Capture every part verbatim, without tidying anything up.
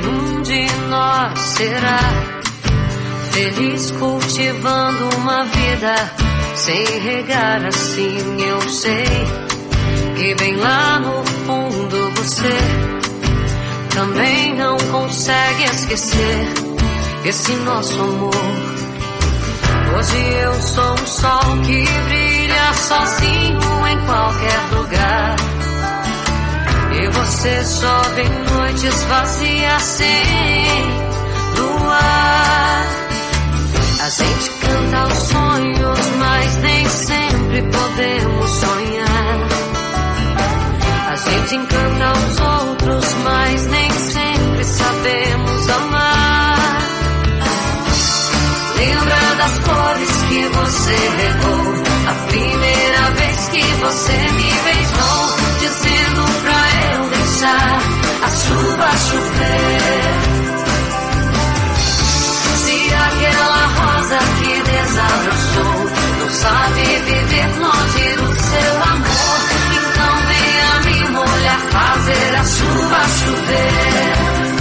nenhum de nós será feliz cultivando uma vida sem regar assim. Eu sei que bem lá no fundo você também não consegue esquecer esse nosso amor. Hoje eu sou um sol que brilha sozinho em qualquer lugar, e você chove em noites vazias sem luar. A gente canta os sonhos, mas nem sempre podemos sonhar. A gente encanta os outros, mas nem sempre sabemos amar. Lembra das flores que você regou, a primeira vez que você me beijou, dizendo pra eu deixar a chuva chover. Se aquela rosa que desabrochou não sabe viver longe do seu amor, então venha me molhar, fazer a chuva chover.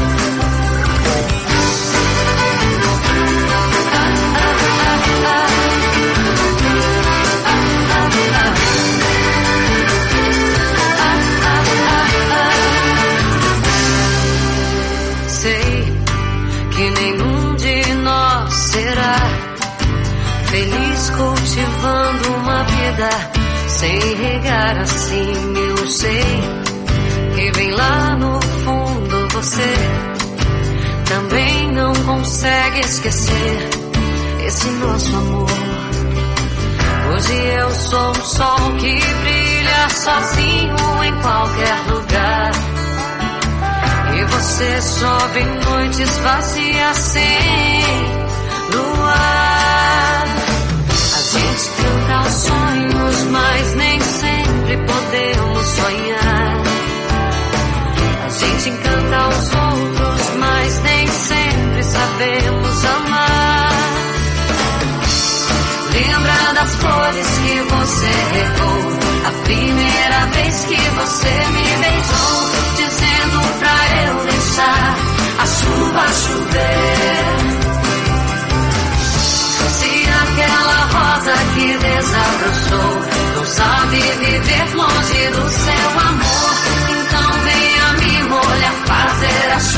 Sei que nenhum de nós será feliz cultivando uma vida sem regar assim. Eu sei que bem lá no fundo você também não consegue esquecer esse nosso amor. Hoje eu sou um sol que brilha sozinho em qualquer lugar, e você chove em noites vazias sem luar. A gente canta os sonhos, mas nem sempre podemos sonhar. A gente encanta os outros, mas nem sempre sabemos amar. Lembra das flores que você regou, a primeira vez que você me beijou, dizendo pra eu deixar a chuva chover. Se aquela rosa que desabrochou não sabe viver longe do seu amor, então venha me molhar, fazer a